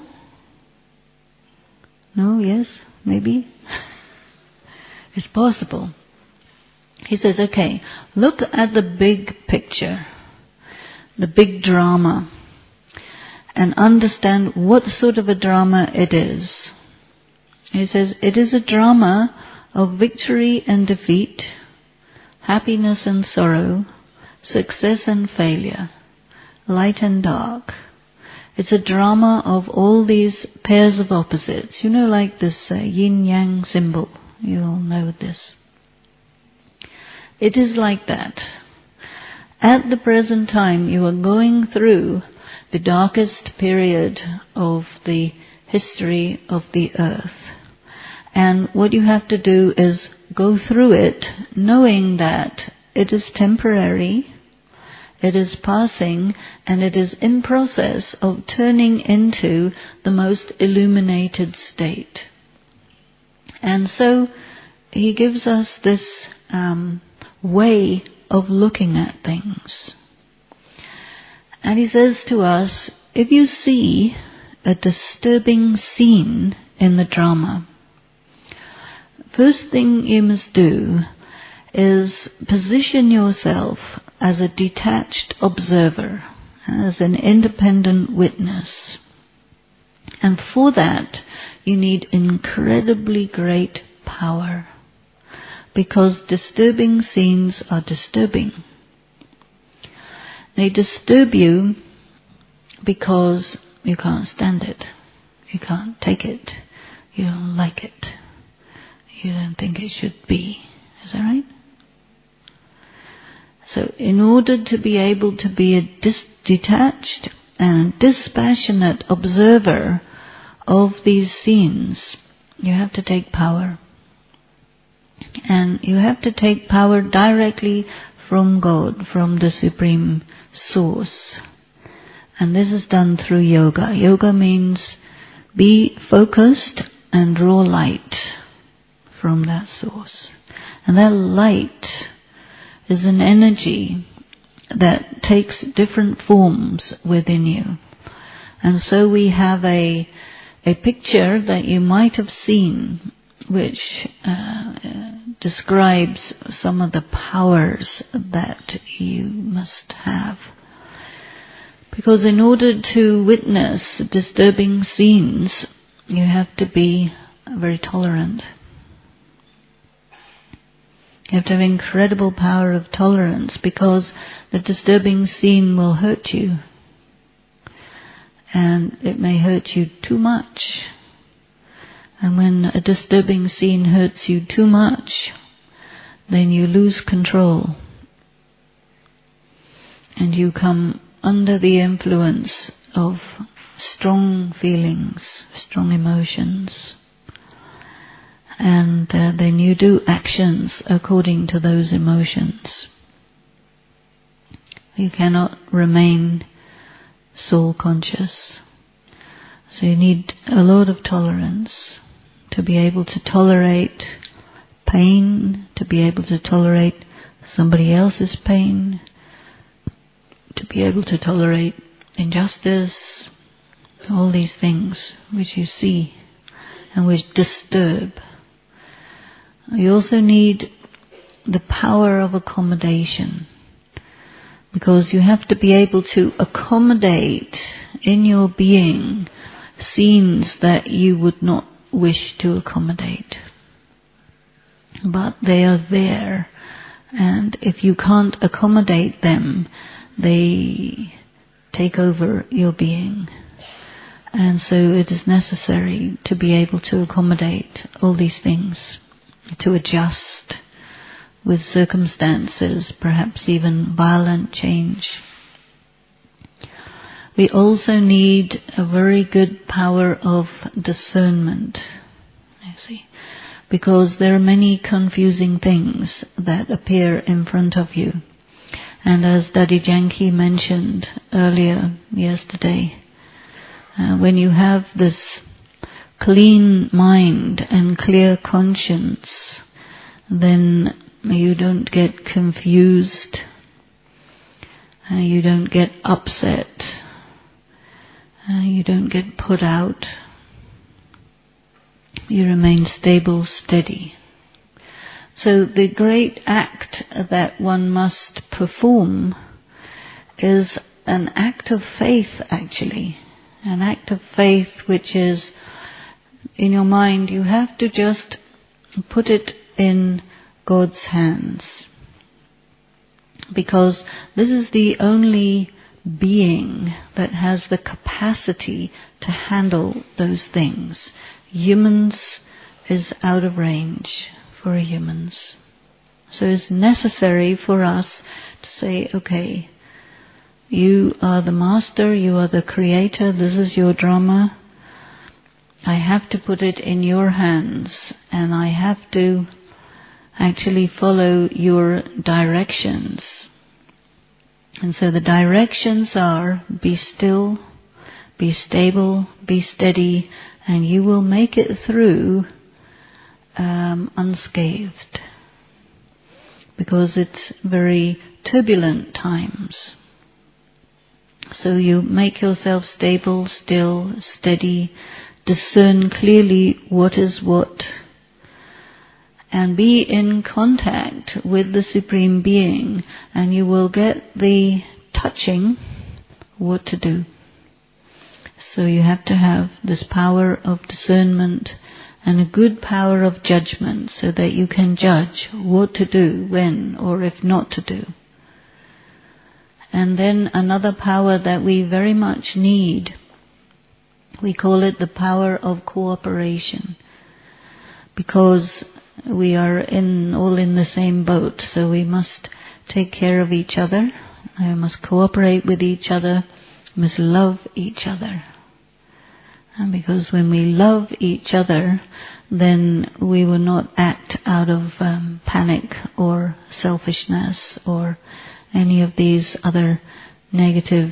No? Yes? Maybe? It's possible. He says, okay, look at the big picture, the big drama, and understand what sort of a drama it is. He says, it is a drama of victory and defeat, happiness and sorrow, success and failure, light and dark. It's a drama of all these pairs of opposites. You know, like this yin-yang symbol. You all know this. It is like that. At the present time, you are going through the darkest period of the history of the earth. And what you have to do is go through it knowing that it is temporary, it is passing, and it is in process of turning into the most illuminated state. And so he gives us this way of looking at things. And he says to us, if you see a disturbing scene in the drama, first thing you must do is position yourself as a detached observer, as an independent witness. And for that, you need incredibly great power, because disturbing scenes are disturbing. They disturb you because you can't stand it. You can't take it. You don't like it. You don't think it should be. Is that right? So in order to be able to be a detached and dispassionate observer of these scenes, you have to take power. And you have to take power directly from God, from the Supreme Source. And this is done through yoga. Yoga means be focused and draw light from that source. And that light is an energy that takes different forms within you. And so we have a picture that you might have seen, which describes some of the powers that you must have. Because in order to witness disturbing scenes, you have to be very tolerant. You have to have incredible power of tolerance, because the disturbing scene will hurt you. And it may hurt you too much. And when a disturbing scene hurts you too much, then you lose control. And you come under the influence of strong feelings, strong emotions. And then you do actions according to those emotions. You cannot remain soul conscious. So you need a lot of tolerance to be able to tolerate pain, to be able to tolerate somebody else's pain, to be able to tolerate injustice, all these things which you see and which disturb. You also need the power of accommodation, because you have to be able to accommodate in your being scenes that you would not wish to accommodate. But they are there, and if you can't accommodate them, they take over your being. And so it is necessary to be able to accommodate all these things, to adjust with circumstances, perhaps even violent change. We also need a very good power of discernment, you see, because there are many confusing things that appear in front of you. And as Daddy Janki mentioned earlier yesterday, when you have this clean mind and clear conscience, then you don't get confused, you don't get upset, you don't get put out. You remain stable, steady. So the great act that one must perform is an act of faith, actually. An act of faith which is, in your mind, you have to just put it in God's hands. Because this is the only being that has the capacity to handle those things. Humans is out of range for humans. So it's necessary for us to say, okay, you are the master, you are the creator, this is your drama. I have to put it in your hands, and I have to actually follow your directions. And so the directions are, be still, be stable, be steady, and you will make it through unscathed. Because it's very turbulent times. So you make yourself stable, still, steady, discern clearly what is what, and be in contact with the Supreme Being, and you will get the touching what to do. So you have to have this power of discernment and a good power of judgment so that you can judge what to do, when, or if not to do. And then another power that we very much need, we call it the power of cooperation, because we are all in the same boat, so we must take care of each other, we must cooperate with each other, we must love each other. And because when we love each other, then we will not act out of panic or selfishness or any of these other negative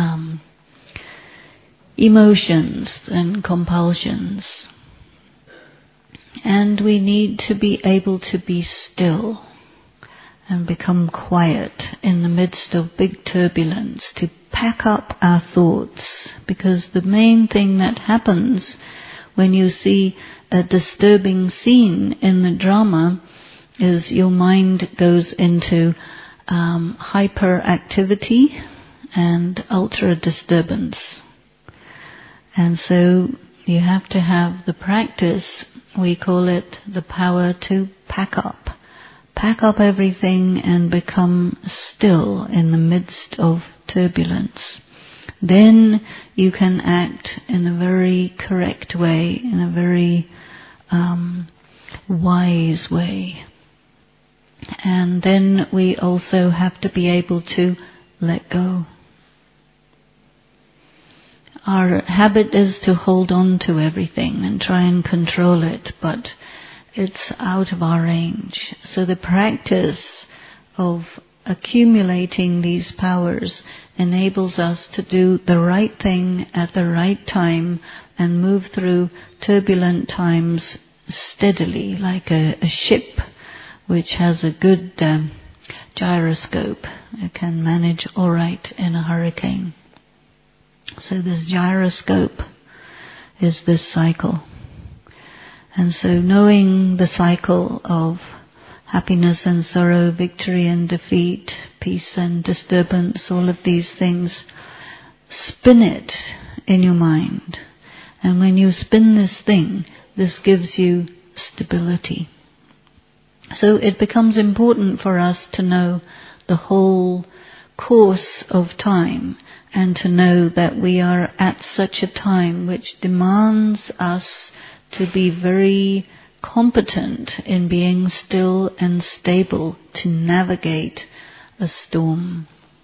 emotions and compulsions. And we need to be able to be still and become quiet in the midst of big turbulence, to pack up our thoughts, because the main thing that happens when you see a disturbing scene in the drama is your mind goes into hyperactivity and ultra disturbance. And so you have to have the practice, we call it the power to pack up. Pack up everything and become still in the midst of turbulence. Then you can act in a very correct way, in a very wise way. And then we also have to be able to let go. Our habit is to hold on to everything and try and control it, but it's out of our range. So the practice of accumulating these powers enables us to do the right thing at the right time and move through turbulent times steadily, like a ship which has a good gyroscope. It can manage all right in a hurricane. So this gyroscope is this cycle. And so knowing the cycle of happiness and sorrow, victory and defeat, peace and disturbance, all of these things, spin it in your mind. And when you spin this thing, this gives you stability. So it becomes important for us to know the whole course of time and to know that we are at such a time which demands us to be very competent in being still and stable to navigate a storm.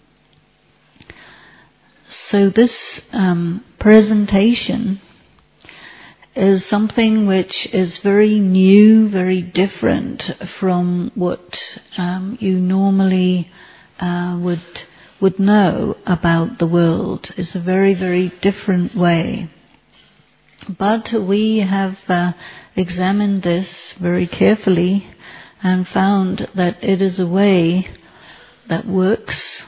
So this presentation is something which is very new, very different from what you normally would know about the world. It's a very, very different way. But we have examined this very carefully and found that it is a way that works,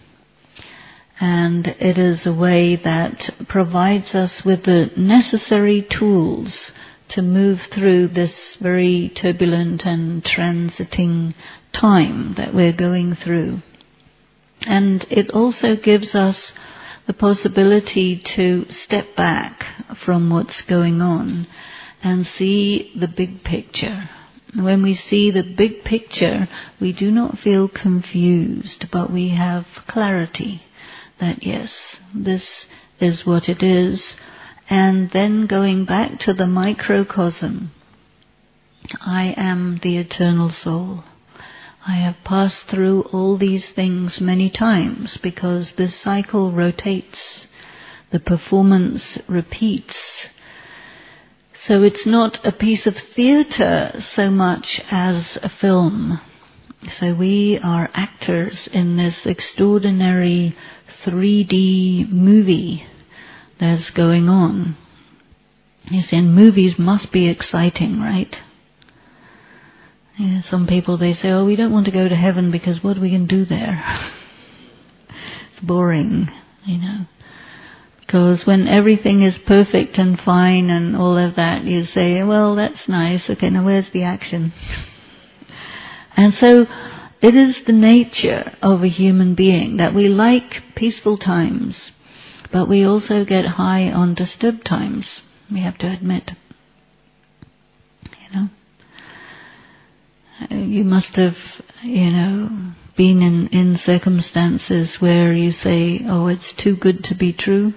and it is a way that provides us with the necessary tools to move through this very turbulent and transiting time that we're going through. And it also gives us the possibility to step back from what's going on and see the big picture. When we see the big picture, we do not feel confused, but we have clarity that yes, this is what it is. And then going back to the microcosm, I am the eternal soul. I have passed through all these things many times because this cycle rotates. The performance repeats. So it's not a piece of theatre so much as a film. So we are actors in this extraordinary 3D movie that's going on. You see, and movies must be exciting, right? Yeah, some people, they say, oh, we don't want to go to heaven because what are we going to do there? It's boring, you know. Because when everything is perfect and fine and all of that, you say, well, that's nice. Okay, now where's the action? And so it is the nature of a human being that we like peaceful times, but we also get high on disturbed times, we have to admit. You know? You must have, been in circumstances where you say, oh, it's too good to be true,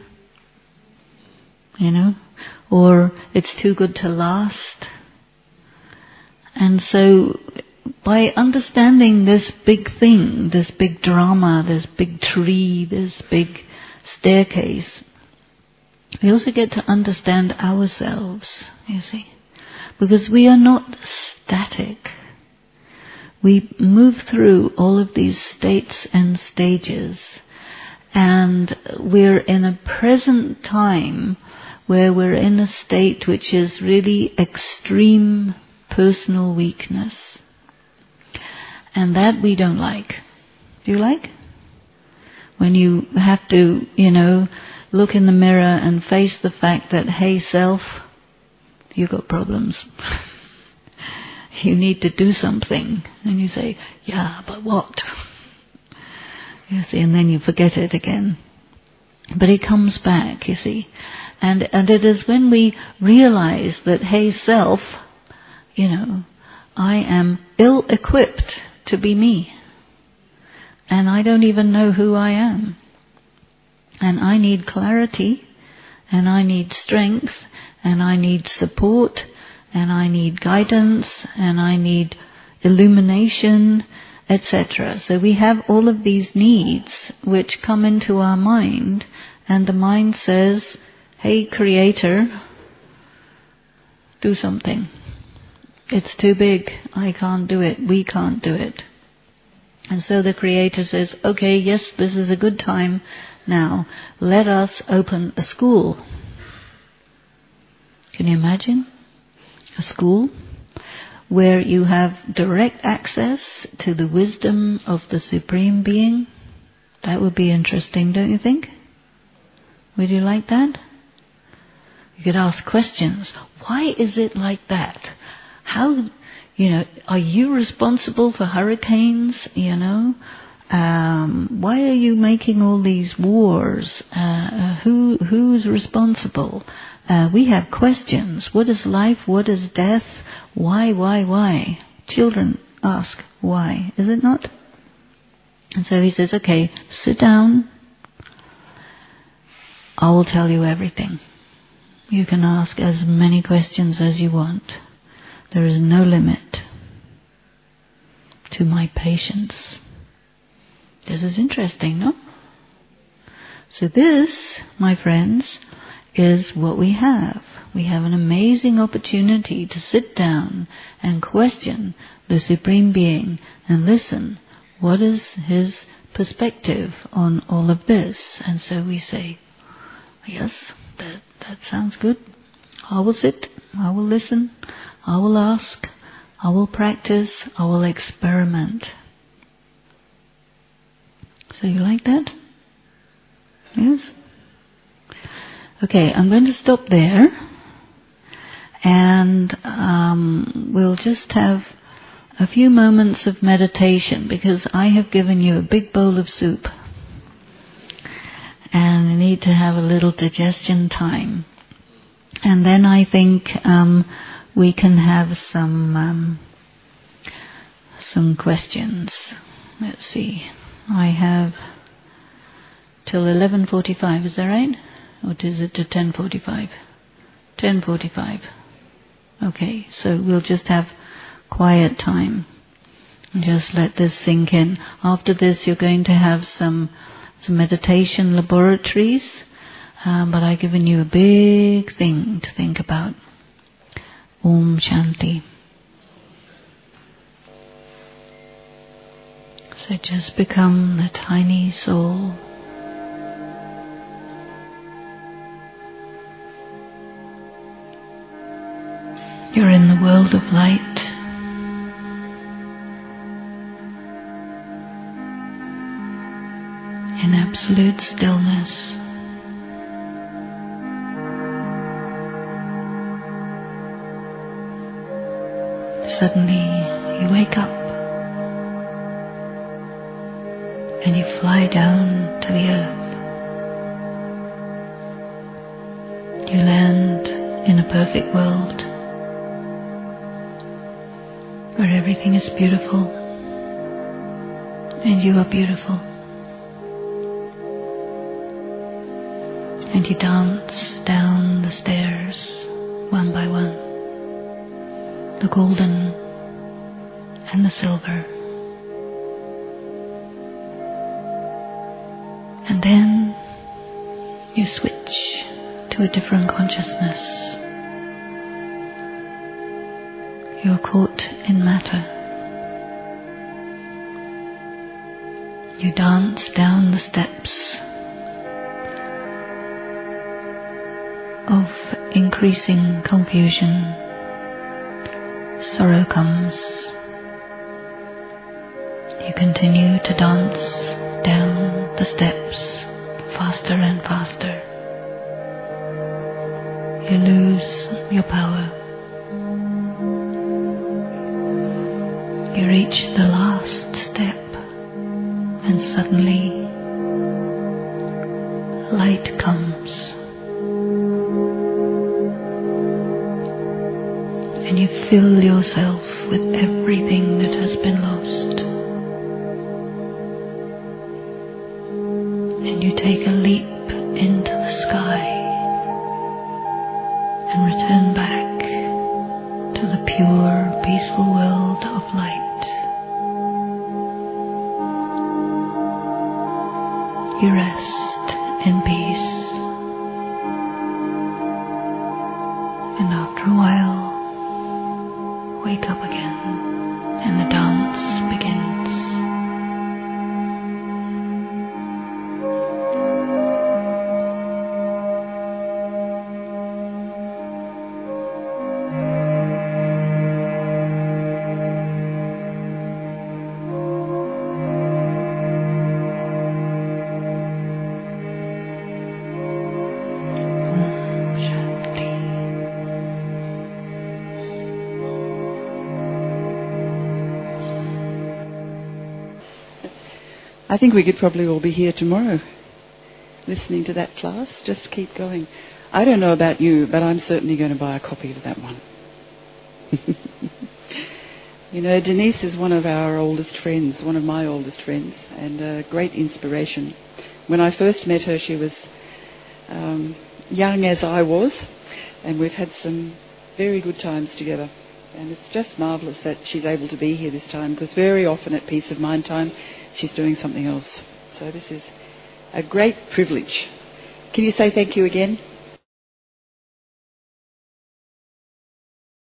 or it's too good to last. And so by understanding this big thing, this big drama, this big tree, this big staircase, we also get to understand ourselves, you see, because we are not static. We move through all of these states and stages, and we're in a present time where we're in a state which is really extreme personal weakness. And that we don't like. Do you like? When you have to, look in the mirror and face the fact that, hey, self, you got problems. You need to do something. And you say, yeah, but what? You see, and then you forget it again. But it comes back, you see. And it is when we realize that, hey, self, I am ill-equipped to be me. And I don't even know who I am. And I need clarity, and I need strength, and I need support, and I need guidance, and I need illumination, etc. So we have all of these needs which come into our mind, and the mind says, hey, Creator, do something. It's too big. I can't do it. We can't do it. And so the Creator says, okay, yes, this is a good time now. Let us open a school. Can you imagine? A school where you have direct access to the wisdom of the Supreme Being. That would be interesting, don't you think? Would you like that? You could ask questions. Why is it like that? How, are you responsible for hurricanes, why are you making all these wars? Who's responsible? We have questions. What is life? What is death? Why? Children ask why, is it not? And so he says, okay, sit down. I will tell you everything. You can ask as many questions as you want. There is no limit to my patience. This is interesting, no? So this, my friends, is what we have. We have an amazing opportunity to sit down and question the Supreme Being and listen. What is his perspective on all of this? And so we say, yes, that sounds good. I will sit, I will listen, I will ask, I will practice, I will experiment. So you like that? Yes? Okay, I'm going to stop there, and we'll just have a few moments of meditation, because I have given you a big bowl of soup and you need to have a little digestion time. And then I think we can have some questions. Let's see. I have till 11:45. Is that right? Or is it to 10:45? 10:45. Okay. So we'll just have quiet time. Just let this sink in. After this, you're going to have some meditation laboratories. But I've given you a big thing to think about. Om Shanti. So just become the tiny soul. You're in the world of light. In absolute stillness. Suddenly you wake up and you fly down to the earth. You land in a perfect world where everything is beautiful and you are beautiful. And you dance down the stairs one by one. The golden and the silver. And then you switch to a different consciousness. You're caught in matter. You dance down the steps of increasing confusion. Sorrow comes. You continue to dance down the steps faster and faster. You lose your power. You reach the last step and suddenly light comes. And you fill yourself with everything that has been lost. And you take a leap into the sky and return back to the pure, peaceful world of light. You rest in peace. And after a while, wake I think we could probably all be here tomorrow listening to that class. Just keep going. I don't know about you, but I'm certainly going to buy a copy of that one. You know, Denise is one of our oldest friends, one of my oldest friends, and a great inspiration. When I first met her, she was young as I was, and we've had some very good times together. And it's just marvellous that she's able to be here this time, because very often at Peace of Mind time, she's doing something else. So this is a great privilege. Can you say thank you again?